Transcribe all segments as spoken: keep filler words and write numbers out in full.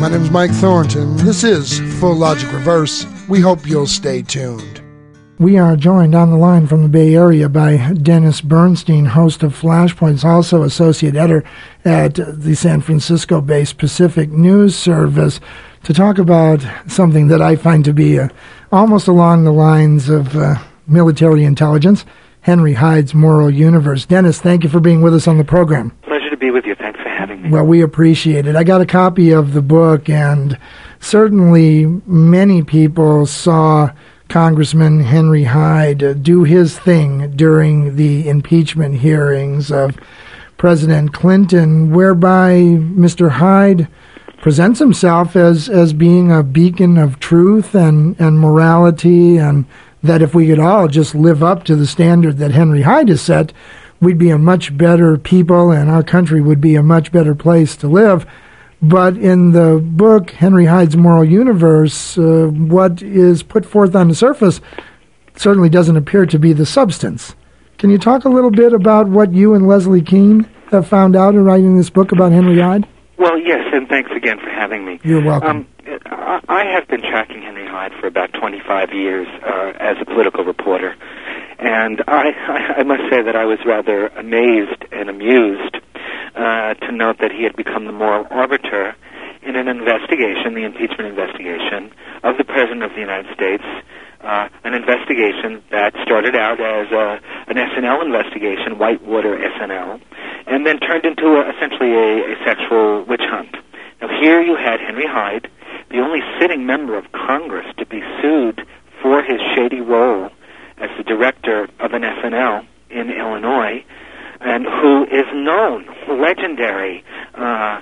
My name is Mike Thornton. This is Full Logic Reverse. We hope you'll stay tuned. We are joined on the line from the Bay Area by Dennis Bernstein, host of Flashpoints, also associate editor at the San Francisco-based Pacific News Service, to talk about something that I find to be uh, almost along the lines of uh, military intelligence, Henry Hyde's Moral Universe. Dennis, thank you for being with us on the program. Pleasure to be with you. Thanks for having me. Well, we appreciate it. I got a copy of the book, and certainly many people saw Congressman Henry Hyde do his thing during the impeachment hearings of President Clinton, whereby Mister Hyde presents himself as, as being a beacon of truth and, and morality, and that if we could all just live up to the standard that Henry Hyde has set, we'd be a much better people and our country would be a much better place to live. But in the book, Henry Hyde's Moral Universe, uh, what is put forth on the surface certainly doesn't appear to be the substance. Can you talk a little bit about what you and Leslie Kean have found out in writing this book about Henry Hyde? Well, yes, and thanks again for having me. You're welcome. Um, I have been tracking Henry Hyde for about twenty-five years uh, as a political reporter, and I, I, I must say that I was rather amazed and amused uh, to note that he had become the moral arbiter in an investigation, the impeachment investigation, of the President of the United States, uh, an investigation that started out as a, an S N L investigation, Whitewater S N L, and then turned into a, essentially a, a sexual witch hunt. Now here you had Henry Hyde, the only sitting member of Congress to be sued for his shady role as the director of an S N L in Illinois, and who is known, legendary, uh,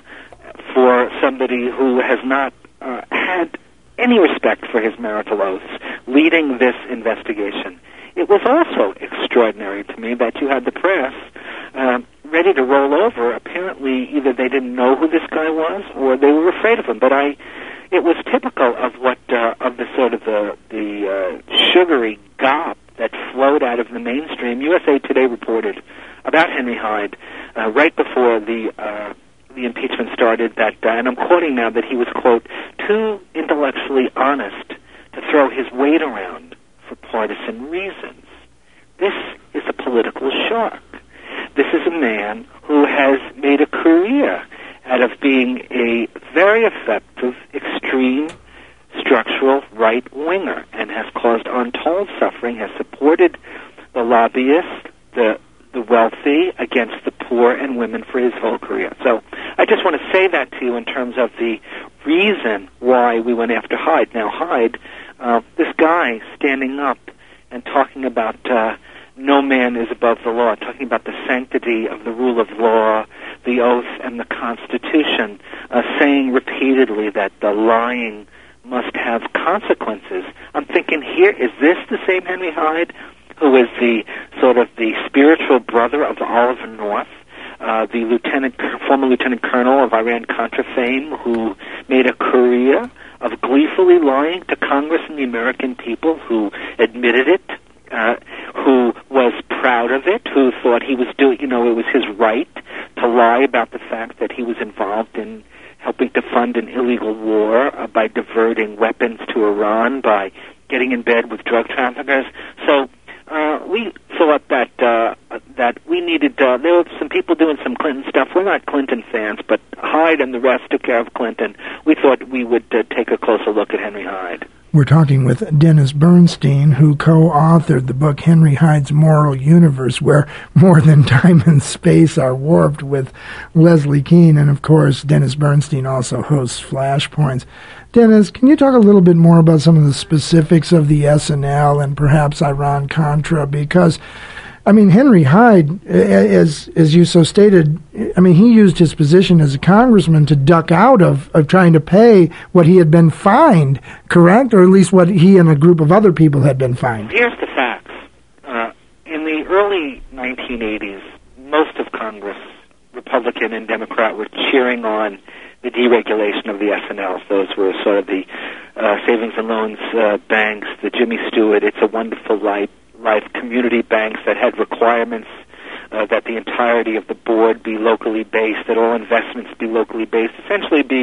for somebody who has not uh, had any respect for his marital oaths, leading this investigation. It was also extraordinary to me that you had the press uh, ready to roll over. Apparently, either they didn't know who this guy was, or they were afraid of him. But I, it was typical of what uh, of the sort of the the uh, sugary gop that flowed out of the mainstream. U S A Today reported about Henry Hyde uh, right before the uh, the impeachment started that, uh, and I'm quoting now, that he was, quote, too intellectually honest to throw his weight around for partisan reasons. This is a political shark. This is a man who has made a career out of being a very effective, extreme, structural right-winger, and has caused untold suffering, has supported the lobbyists, the the wealthy, against the poor and women for his whole career. So I just want to say that to you in terms of the reason why we went after Hyde. Now, Hyde, uh, this guy standing up and talking about uh, no man is above the law, talking about the sanctity of the rule of law, the oath, and the Constitution, uh, saying repeatedly that the lying must have consequences. I'm thinking here, is this the same Henry Hyde who is the sort of the spiritual brother of Oliver North, uh, the lieutenant, former lieutenant colonel of Iran-Contra fame, who made a career of gleefully lying to Congress and the American people, who admitted it, uh, who was proud of it, who thought he was doing, you know, it was his right to lie about the fact that he was involved in helping to fund an illegal war uh, by diverting weapons to Iran, by getting in bed with drug traffickers. So uh, we thought that uh, that we needed, uh, there were some people doing some Clinton stuff. We're not Clinton fans, but Hyde and the rest took care of Clinton. We thought we would uh, take a closer look at Henry Hyde. We're talking with Dennis Bernstein, who co-authored the book Henry Hyde's Moral Universe, where more than time and space are warped, with Leslie Kean. And, of course, Dennis Bernstein also hosts Flashpoints. Dennis, can you talk a little bit more about some of the specifics of the S N L and perhaps Iran-Contra? Because, I mean, Henry Hyde, as as you so stated, I mean, he used his position as a congressman to duck out of, of trying to pay what he had been fined, correct? Or at least what he and a group of other people had been fined. Here's the facts. Uh, in the early nineteen eighties, most of Congress, Republican and Democrat, were cheering on the deregulation of the S N Ls. Those were sort of the uh, savings and loans uh, banks, the Jimmy Stewart, It's a Wonderful Life, life community banks that had requirements uh, that the entirety of the board be locally based, that all investments be locally based, essentially be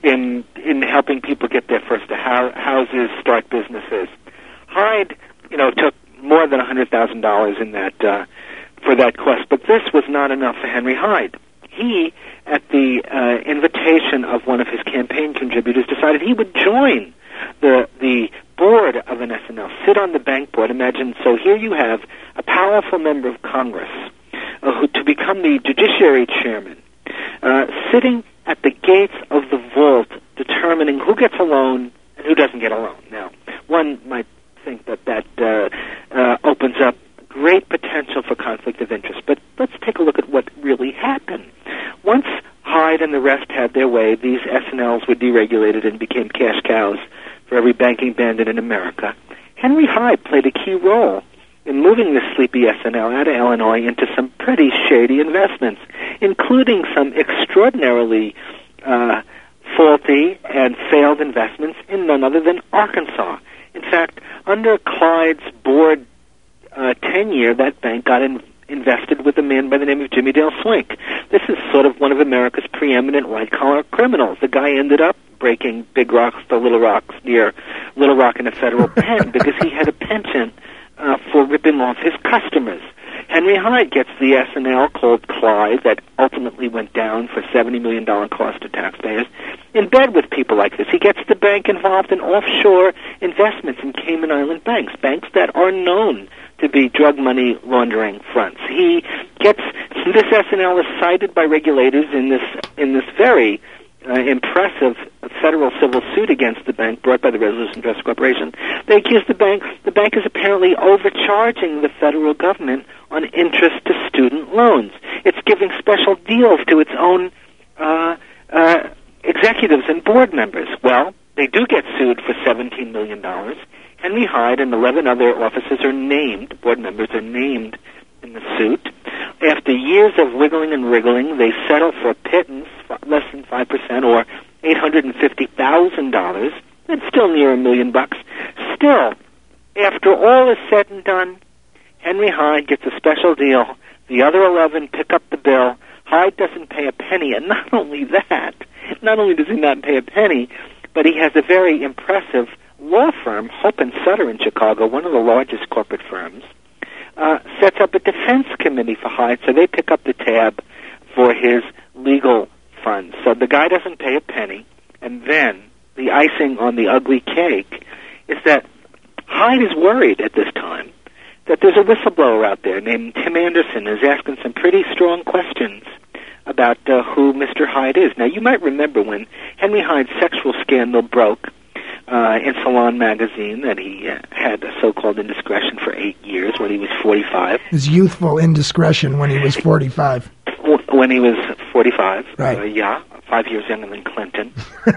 in in helping people get their first houses, start businesses. Hyde, you know, took more than one hundred thousand dollars in that uh, for that quest, but this was not enough for Henry Hyde. He, at the uh, invitation of one of his campaign contributors, decided he would join the the board of an S N L, sit on the bank board. Imagine, so here you have a powerful member of Congress uh, who to become the judiciary chairman, uh, sitting at the gates of the vault, determining who gets a loan and who doesn't get a loan. Now, one might think that that uh, uh, opens up great potential for conflict of interest, but let's take a look at what really happened. Once Hyde and the rest had their way, these S N Ls were deregulated and became cash cows for every banking bandit in America. Henry Hyde played a key role in moving this sleepy S N L out of Illinois into some pretty shady investments, including some extraordinarily uh, faulty and failed investments in none other than Arkansas. In fact, under Clyde's board uh, tenure, that bank got in, invested with a man by the name of Jimmy Dale Swink. This is sort of one of America's preeminent white-collar criminals. The guy ended up breaking big rocks to little rocks near Little Rock in a federal pen because he had a penchant uh, for ripping off his customers. Henry Hyde gets the S N L called Clyde that ultimately went down for seventy million dollars cost to taxpayers in bed with people like this. He gets the bank involved in offshore investments in Cayman Island banks, banks that are known to be drug money laundering fronts. He gets, this S N L is cited by regulators in this in this very uh, impressive federal civil suit against the bank brought by the Resolution Trust Corporation. They accuse the bank, the bank is apparently overcharging the federal government on interest to student loans. It's giving special deals to its own uh, uh, executives and board members. Well, they do get sued for seventeen million dollars. Henry Hyde and eleven other officers are named, board members are named in the suit. After years of wiggling and wriggling, they settle for a pittance, less than five percent, or eight hundred fifty thousand dollars. That's still near a million bucks. Still, after all is said and done, Henry Hyde gets a special deal. The other eleven pick up the bill. Hyde doesn't pay a penny, and not only that, not only does he not pay a penny, but he has a very impressive law firm, Hope and Sutter in Chicago, one of the largest corporate firms, uh, sets up a defense committee for Hyde, so they pick up the tab for his legal funds. So the guy doesn't pay a penny, and then the icing on the ugly cake is that Hyde is worried at this time that there's a whistleblower out there named Tim Anderson who's asking some pretty strong questions about uh, who Mister Hyde is. Now, you might remember when Henry Hyde's sexual scandal broke uh, in Salon magazine that he uh, had a so-called indiscretion for eight years when he was forty-five. His youthful indiscretion when he was forty-five. When he was forty-five, right. uh, yeah, five years younger than Clinton.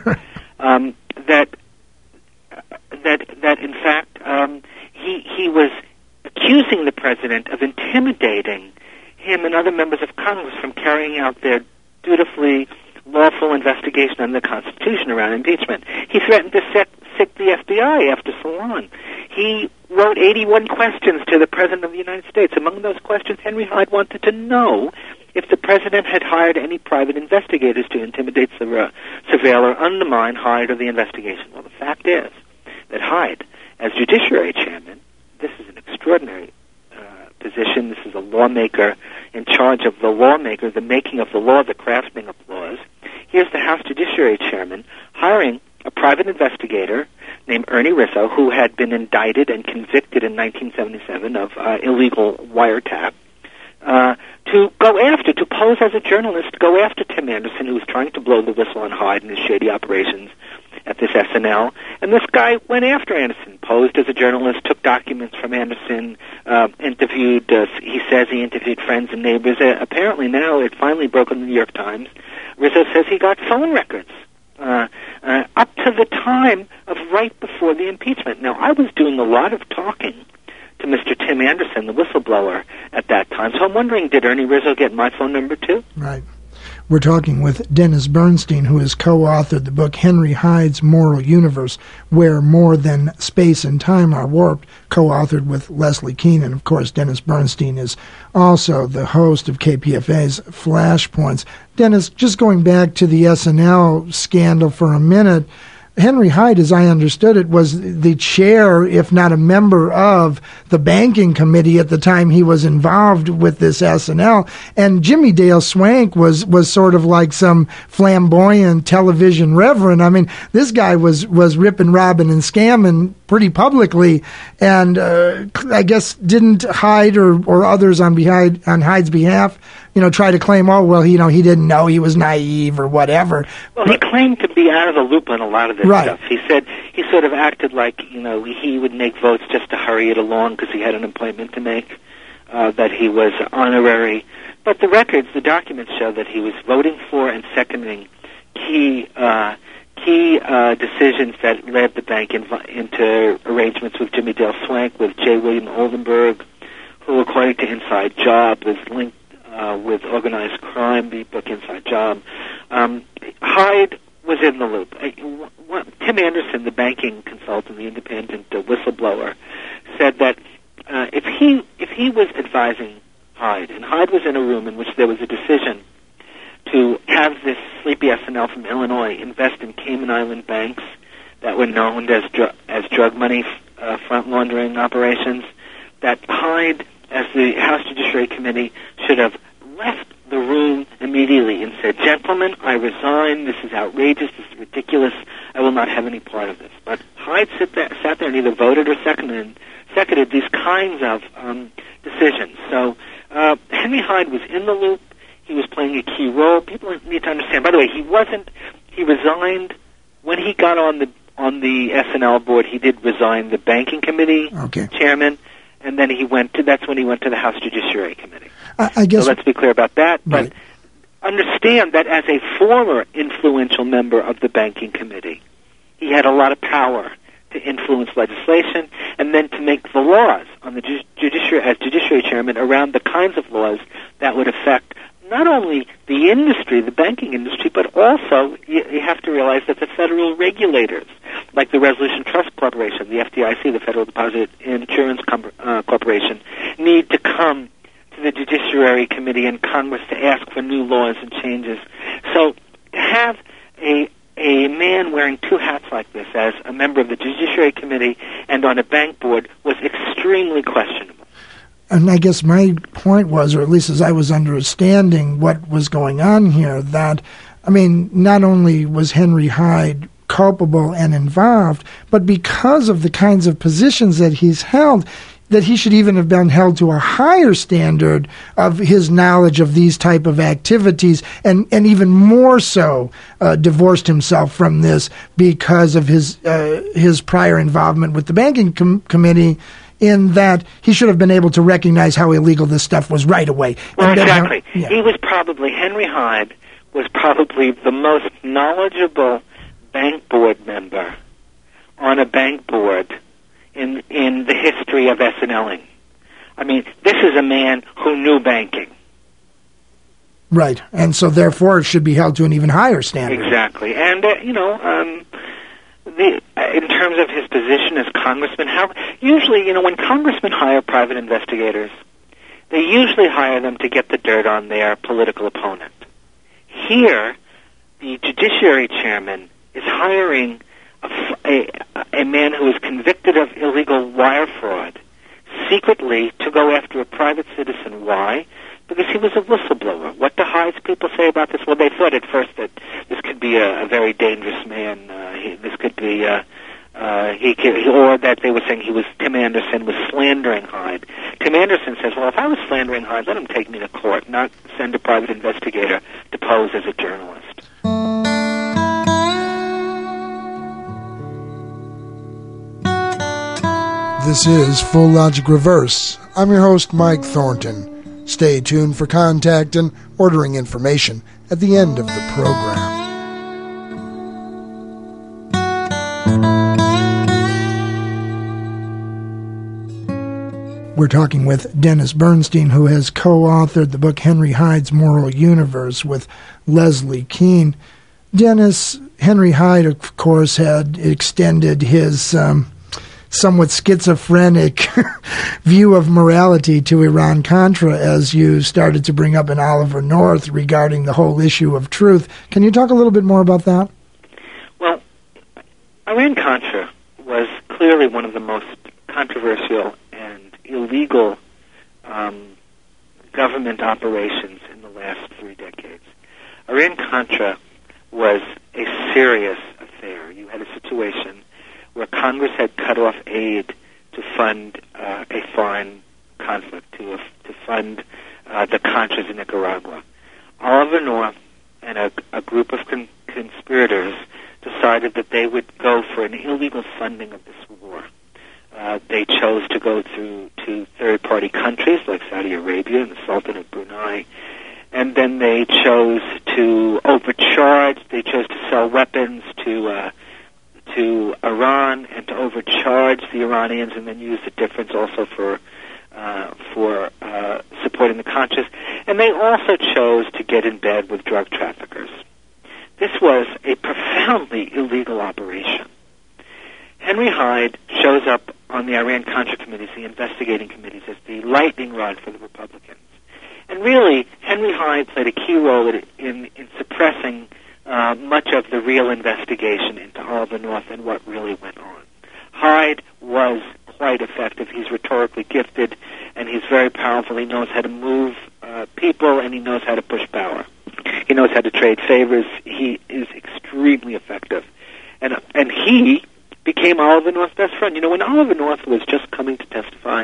um, that, that, that in fact, um, he he was accusing the president of intimidating him and other members of Congress from carrying out their dutifully lawful investigation under the Constitution around impeachment. He threatened to set, sick the F B I after Salon. He wrote eighty-one questions to the President of the United States. Among those questions, Henry Hyde wanted to know if the President had hired any private investigators to intimidate, surveil, or undermine Hyde or the investigation. Well, the fact is that Hyde, as Judiciary Chairman, this is an extraordinary uh, position. This is a lawmaker in charge of the lawmaker, the making of the law, the crafting of laws. Here's the House Judiciary Chairman hiring a private investigator named Ernie Rizzo, who had been indicted and convicted in nineteen seventy-seven of uh, illegal wiretap, uh, to go after, to pose as a journalist, go after Tim Anderson, who was trying to blow the whistle on Hyde and his shady operations at this S N L. And this guy went after Anderson, posed as a journalist, took documents from Anderson, uh, interviewed, uh, he says he interviewed friends and neighbors. Uh, apparently now it finally broke in the New York Times. Rizzo says he got phone records uh, uh, up to the time of right before the impeachment. Now, I was doing a lot of talking to Mister Tim Anderson, the whistleblower, at that time. So I'm wondering, did Ernie Rizzo get my phone number too? Right. We're talking with Dennis Bernstein, who has co-authored the book Henry Hyde's Moral Universe, Where More Than Space and Time Are Warped, co-authored with Leslie Kean. And, of course, Dennis Bernstein is also the host of K P F A's Flashpoints. Dennis, just going back to the S N L scandal for a minute, Henry Hyde, as I understood it, was the chair, if not a member of the banking committee at the time he was involved with this S N L. And Jimmy Dale Swank was, was sort of like some flamboyant television reverend. I mean, this guy was, was ripping, robbing, and scamming pretty publicly, and uh, I guess didn't Hyde or, or others on behind on Hyde's behalf, you know, try to claim, oh, well, you know, he didn't know, he was naive or whatever. Well, he claimed to be out of the loop on a lot of this right. stuff. He said he sort of acted like, you know, he would make votes just to hurry it along because he had an appointment to make, uh, that he was honorary. But the records, the documents show that he was voting for and seconding key uh, key uh, decisions that led the bank in, into arrangements with Jimmy Dale Swank, with J. William Oldenburg, who, according to Inside Job, was linked uh, with organized crime, the book Inside Job. Um, Hyde was in the loop. Uh, Tim Anderson, the banking consultant, the independent uh, whistleblower, said that uh, if he if he was advising Hyde, and Hyde was in a room in which there was a decision to have this sleepy S N L from Illinois invest in Cayman Island banks that were known as dr- as drug money uh, front laundering operations, that Hyde, as the House Judiciary Committee, should have left the room immediately and said, "Gentlemen, I resign. This is outrageous. This is ridiculous. I will not have any part of this." But Hyde sit there, sat there and either voted or seconded, seconded these kinds of um, decisions. So uh, Henry Hyde was in the loop. He was playing a key role. People need to understand. By the way, he wasn't. He resigned when he got on the on the S N L board. He did resign the banking committee okay. chairman, and then he went to. That's when he went to the House Judiciary Committee. I, I guess. So let's be clear about that. Right. But understand that as a former influential member of the banking committee, he had a lot of power to influence legislation and then to make the laws on the ju- judiciary as judiciary chairman around the kinds of laws that would affect not only the industry, the banking industry, but also you, you have to realize that the federal regulators, like the Resolution Trust Corporation, the F D I C, the Federal Deposit Insurance Com- uh, Corporation, need to come to the Judiciary Committee and Congress to ask for new laws and changes. So to have a a man wearing two hats like this as a member of the Judiciary Committee and on a bank board was extremely questionable. And I guess my point was, or at least as I was understanding what was going on here, that, I mean, not only was Henry Hyde culpable and involved, but because of the kinds of positions that he's held, that he should even have been held to a higher standard of his knowledge of these type of activities, and, and even more so uh, divorced himself from this because of his uh, his prior involvement with the banking com- committee, in that he should have been able to recognize how illegal this stuff was right away. Well, and exactly. How, yeah. He was probably, Henry Hyde was probably the most knowledgeable bank board member on a bank board in in the history of SNLing. I mean, this is a man who knew banking. Right, and so therefore it should be held to an even higher standard. Exactly, and uh, you know, um, the uh, in terms of his position as congressman, how usually, you know, when congressmen hire private investigators, they usually hire them to get the dirt on their political opponent. Here, the Judiciary Chairman is hiring a, a, a man who is convicted of illegal wire fraud secretly to go after a private citizen. Why? Because he was a whistleblower. What do Hyde's people say about this? Well, they thought at first that this could be a, a very dangerous man. Uh, he, this could be, uh, uh, he, could, or that they were saying he was, Tim Anderson was slandering Hyde. Tim Anderson says, well, if I was slandering Hyde, let him take me to court, not send a private investigator to pose as a journalist. This is Full Logic Reverse. I'm your host, Mike Thornton. Stay tuned for contact and ordering information at the end of the program. We're talking with Dennis Bernstein, who has co-authored the book Henry Hyde's Moral Universe with Leslie Kean. Dennis, Henry Hyde, of course, had extended his um, somewhat schizophrenic view of morality to Iran-Contra, as you started to bring up in Oliver North regarding the whole issue of truth. Can you talk a little bit more about that? Well, Iran-Contra was clearly one of the most controversial and illegal um, government operations in the last three decades. Iran-Contra was a serious affair. You had a situation where Congress had cut off aid to fund uh, a foreign conflict, to, uh, to fund uh, the Contras in Nicaragua. Oliver North and a, a group of con- conspirators decided that they would go for an illegal funding of this war. Uh, they chose to go through to third-party countries like Saudi Arabia and the Sultan of Brunei, and then they chose to overcharge. They chose to sell weapons to uh, to Iran and to overcharge the Iranians, and then use the difference also for uh, for uh, supporting the Contras. And they also chose to get in bed with drug traffickers. This was a profoundly illegal operation. Henry Hyde shows up on the Iran-Contra committees, the investigating committees, as the lightning rod for the Republicans. And really, Henry Hyde played a key role in, in, in suppressing uh, much of the real investigation into Oliver North and what really went on. Hyde was quite effective. He's rhetorically gifted, and he's very powerful. He knows how to move uh, people, and he knows how to push power. He knows how to trade favors. He is extremely effective. And and he became Oliver North's best friend. You know, when Oliver North was just coming to testify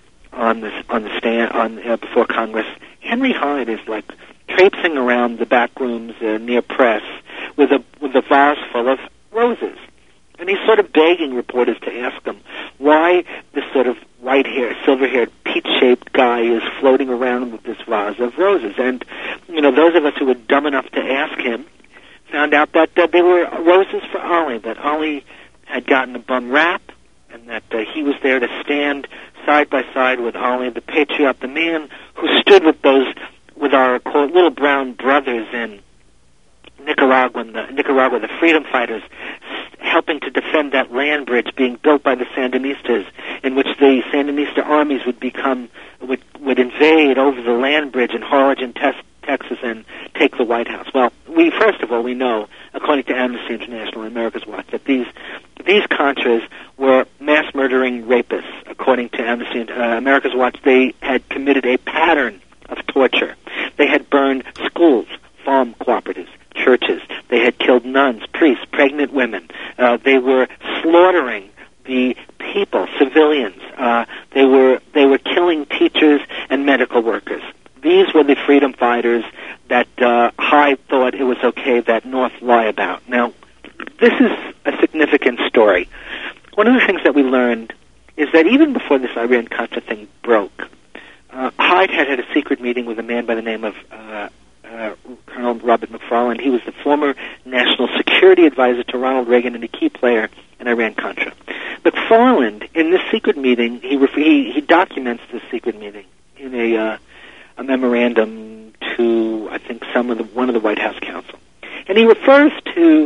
on this on the stand on uh, before Congress, Henry Hyde is like traipsing around the back rooms uh, near press with a with a vase full of roses, and he's sort of begging reporters to ask him why this sort of white-haired, silver-haired, peach-shaped guy is floating around with this vase of roses. And you know, those of us who were dumb enough to ask him found out that uh, they were roses for Ollie. That Ollie had gotten a bum rap, and that uh, he was there to stand side by side with Ollie, the patriot, the man who stood with those, with our quote, little brown brothers in Nicaragua, the, Nicaragua, the freedom fighters, helping to defend that land bridge being built by the Sandinistas, in which the Sandinista armies would become, would, would invade over the land bridge in Harlingen, Texas, and take the White House. Well, we first of all we know, according to Amnesty International and America's Watch, that these these Contras were mass murdering rapists. According to Amnesty uh, America's Watch, they had committed a pattern of torture. They had burned schools, farm cooperatives, churches. They had killed nuns, priests, pregnant women. Uh, they were slaughtering the people, civilians. Uh, they were they were killing teachers and medical workers. These were the freedom fighters that uh, Hyde thought it was okay that North lie about. Now, this is a significant story. One of the things that we learned is that even before this Iran-Contra thing broke, uh, Hyde had had a secret meeting with a man by the name of uh, uh, Colonel Robert McFarland. He was the former national security advisor to Ronald Reagan and a key player in Iran-Contra. McFarland, in this secret meeting, he, ref- he, he documents this secret meeting in a... Uh, a memorandum to, I think, some of the one of the White House counsel. And he refers to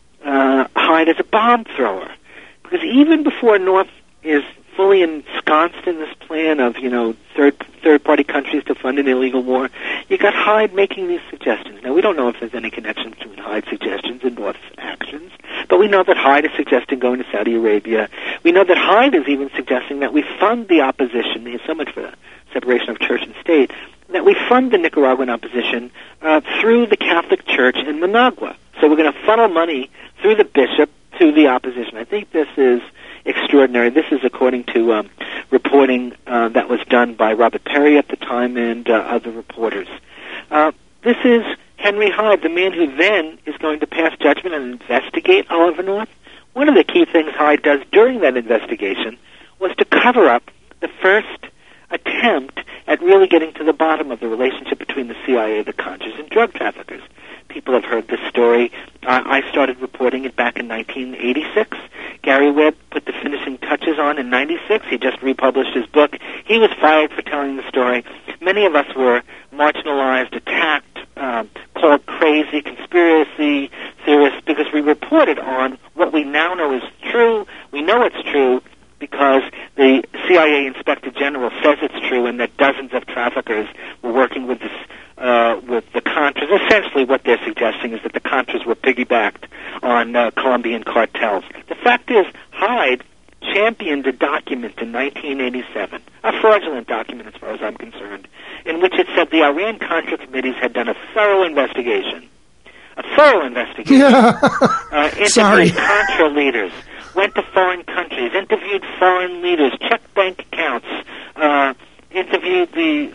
uh, Hyde as a bomb thrower, because even before North is fully ensconced in this plan of, you know, third third-party countries to fund an illegal war, you got Hyde making these suggestions. Now, we don't know if there's any connection between Hyde's suggestions and North's actions, but we know that Hyde is suggesting going to Saudi Arabia. We know that Hyde is even suggesting that we fund the opposition. There's so much for the separation of church and state, that we fund the Nicaraguan opposition uh, through the Catholic Church in Managua. So we're going to funnel money through the bishop to the opposition. I think this is extraordinary. This is according to um, reporting uh, that was done by Robert Perry at the time and uh, other reporters. Uh, this is Henry Hyde, the man who then is going to pass judgment and investigate Oliver North. One of the key things Hyde does during that investigation was to cover up the first attempt at really getting to the bottom of the relationship between the C I A, the Contras, and drug traffickers. People have heard this story. Uh, I started reporting it back in nineteen eighty-six. Gary Webb put the finishing touches on in ninety-six. He just republished his book. He was fired for telling the story. Many of us were marginalized, attacked, um, called crazy, conspiracy theorists, because we reported on what we now know is true. We know it's true because the C I A Inspector General says it's true, and that dozens of traffickers were working with this, uh, with the Contras. Essentially what they're suggesting is that the Contras were piggybacked on uh, Colombian cartels. The fact is, Hyde championed a document in nineteen eighty-seven, a fraudulent document as far as I'm concerned, in which it said the Iran-Contra committees had done a thorough investigation. A thorough investigation. Yeah. uh, interviewed Sorry. Contra leaders, went to foreign countries, interviewed foreign leaders, checked bank accounts, uh, interviewed the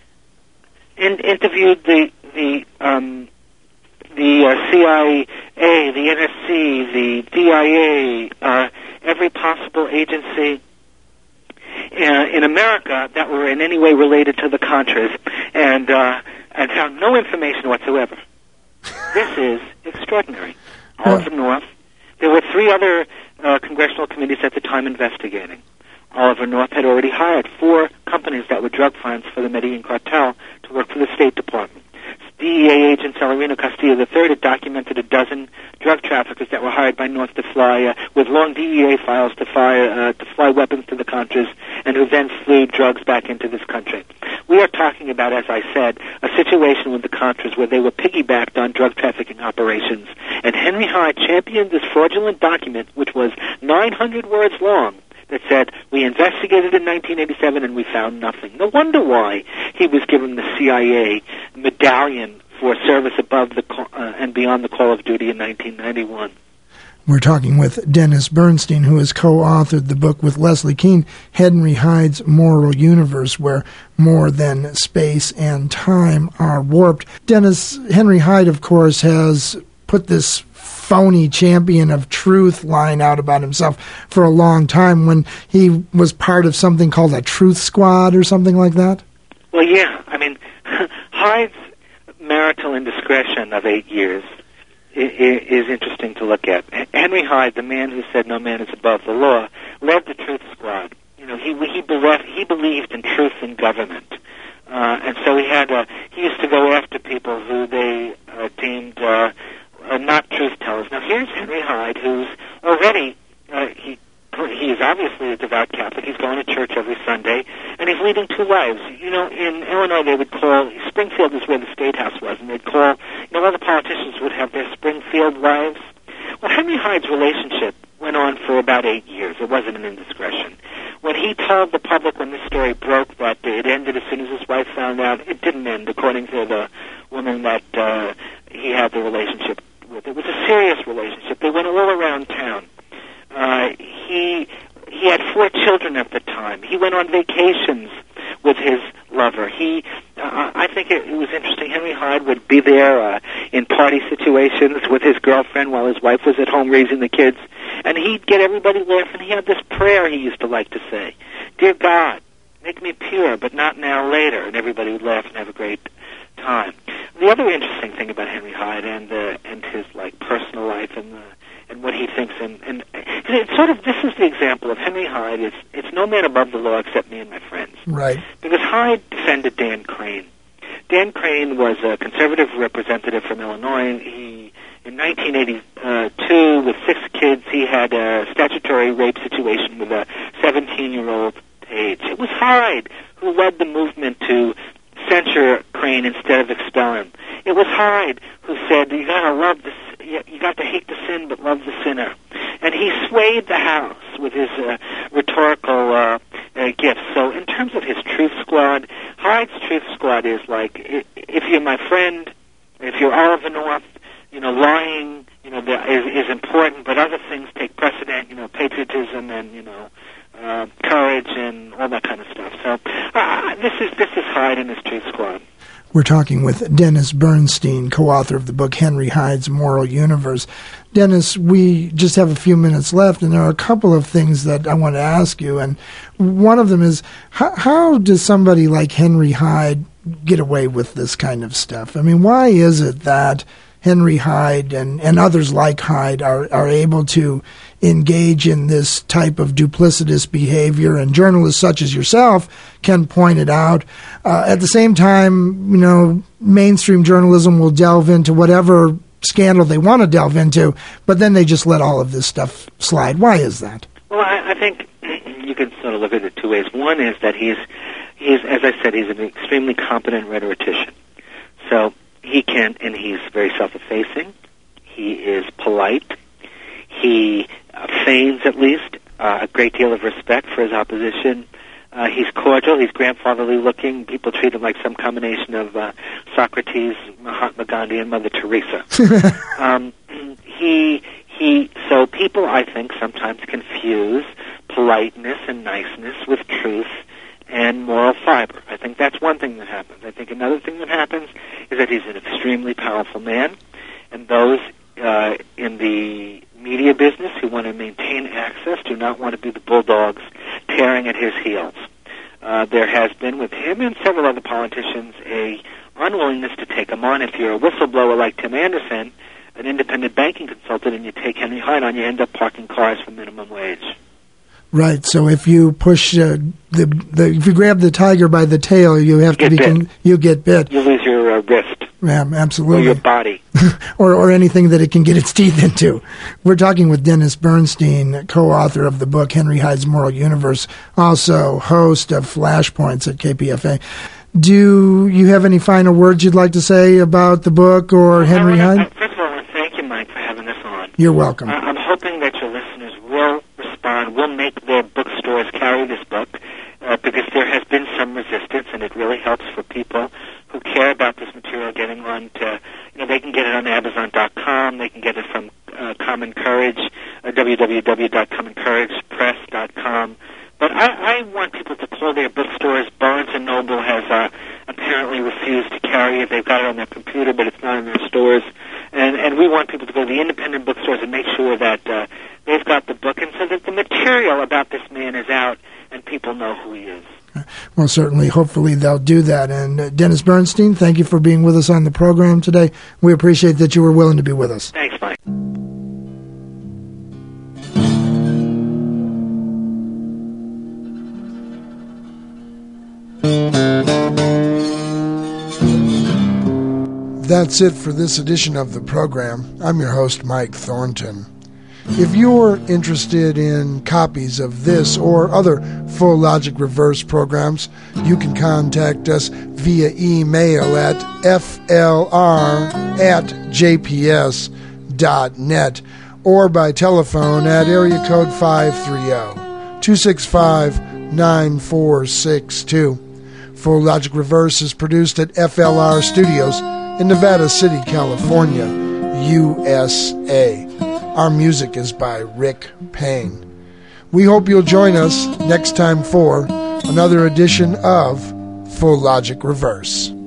in, interviewed the the um, the uh, C I A, the N S C, the D I A, uh, every possible agency uh, in America that were in any way related to the Contras, and uh, and found no information whatsoever. This is extraordinary. Oliver North. There were three other uh, congressional committees at the time investigating. Oliver North had already hired four companies that were drug funds for the Medellin cartel to work for the State Department. D E A agent Celerino Castillo the third had documented a dozen drug traffickers that were hired by North to fly, uh, with long D E A files to fly, uh, to fly weapons to the Contras, and who then flew drugs back into this country. We are talking about, as I said, a situation with the Contras where they were piggybacked on drug trafficking operations. And Henry Hyde championed this fraudulent document, which was nine hundred words long, that said, we investigated in nineteen eighty-seven and we found nothing. No wonder why he was given the C I A medallion for service above the uh, and beyond the call of duty in nineteen ninety-one. We're talking with Dennis Bernstein, who has co-authored the book with Leslie Kean, Henry Hyde's Moral Universe, where more than space and time are warped. Dennis, Henry Hyde, of course, has put this phony champion of truth line out about himself for a long time when he was part of something called a Truth Squad or something like that? Well, yeah. I mean, Hyde's marital indiscretion of eight years is interesting to look at. Henry Hyde, the man who said no man is above the law, led the Truth Squad. You know, he he believed, he believed in truth in government, uh, and so he had a, he used to go after people who they uh, deemed uh, uh, not truth tellers. Now here's Henry Hyde, who's already uh, he he is obviously a devout Catholic. He's going to church every Sunday, and he's leading two lives. You know, in Illinois, they would call, Springfield is where the State House was, and they'd call, you know, all the politicians would have their Springfield wives. Well, Henry Hyde's relationship went on for about eight years. It wasn't an indiscretion. When he told the public when this story broke that it ended as soon as his wife found out, it didn't end, according to the woman that uh, he had the relationship with. It was a serious relationship. They went all around town. Uh, he he had four children at the time. He went on vacations with his lover. He, uh, I think it, it was interesting. Henry Hyde would be there uh, in party situations with his girlfriend while his wife was at home raising the kids, and he'd get everybody laughing. He had this prayer he used to like to say: "Dear God, make me pure, but not now, later," and everybody would laugh and have a great time. The other interesting thing about Henry Hyde and uh, and his like personal life and the and what he thinks, and, and it's sort of, this is the example of Henry Hyde. It's, it's no man above the law except me and my friends. Right. Because Hyde defended Dan Crane. Dan Crane was a conservative representative from Illinois. He, in nineteen eighty-two, with six kids, he had a statutory rape situation with a seventeen-year-old Page. It was Hyde who led the movement to censure Crane instead of expel him. It was Hyde who said, you gotta love the, you got to hate the sin but love the sinner. And he swayed the House with his uh, rhetorical uh, uh, gifts. So in terms of his Truth Squad, Hyde's Truth Squad is like, if you're my friend, if you're Oliver North, you know, lying, you know, is, is important, but other things take precedent, you know, patriotism and, you know, uh, courage and all that kind of stuff. So uh, this is this is Hyde and his Truth Squad. We're talking with Dennis Bernstein, co-author of the book Henry Hyde's Moral Universe. Dennis, we just have a few minutes left, and there are a couple of things that I want to ask you. And one of them is, how, how does somebody like Henry Hyde get away with this kind of stuff? I mean, why is it that Henry Hyde and, and others like Hyde are, are able to engage in this type of duplicitous behavior, and journalists such as yourself can point it out. Uh, at the same time, you know, mainstream journalism will delve into whatever scandal they want to delve into, but then they just let all of this stuff slide. Why is that? Well, I, I think you can sort of look at it two ways. One is that he's, he's, as I said, he's an extremely competent rhetorician. So he can, and he's very self-effacing. He is polite. He uh, feigns, at least, uh, a great deal of respect for his opposition. Uh, he's cordial. He's grandfatherly looking. People treat him like some combination of uh, Socrates, Mahatma Gandhi, and Mother Teresa. um, he he. So people, I think, sometimes confuse politeness and niceness with truth and moral fiber. I think that's one thing that happens. I think another thing that happens is that he's an extremely powerful man, and those uh, in the media business who want to maintain access do not want to be the bulldogs tearing at his heels. Uh, there has been with him and several other politicians a unwillingness to take him on. If you're a whistleblower like Tim Anderson, an independent banking consultant, and you take Henry Hyde on, you end up parking cars for minimum wage. Right. So if you push uh, the, the if you grab the tiger by the tail, you have to get be bit. Con- you get bit. You lose your uh, wrist. Yeah, absolutely. Or your body. or or anything that it can get its teeth into. We're talking with Dennis Bernstein, co-author of the book Henry Hyde's Moral Universe, also host of Flashpoints at K P F A. Do you have any final words you'd like to say about the book or Henry I wanna, Hyde? Uh, first of all, I want to thank you, Mike, for having us on. You're welcome. Uh, I'm hoping that your listeners will respond, will make their bookstores carry this book, uh, because there has been some resistance, and it really helps for people who care about this material getting on to, you know, they can get it on Amazon dot com, they can get it from uh, Common Courage, uh, w w w dot common courage press dot com. But I, I want people to call their bookstores. Barnes and Noble has uh, apparently refused to carry it. They've got it on their computer, but it's not in their stores. And, and we want people to go to the independent bookstores and make sure that uh, they've got the book, and so that the material about this man is out and people know who he is. Well, certainly, hopefully they'll do that. And uh, Dennis Bernstein, thank you for being with us on the program today. We appreciate that you were willing to be with us. Thanks, Mike. That's it for this edition of the program. I'm your host, Mike Thornton. If you're interested in copies of this or other Full Logic Reverse programs, you can contact us via email at f l r at j p s dot net or by telephone at area code five three zero, two six five, nine four six two. Full Logic Reverse is produced at F L R Studios in Nevada City, California, U S A. Our music is by Rick Payne. We hope you'll join us next time for another edition of Full Logic Reverse.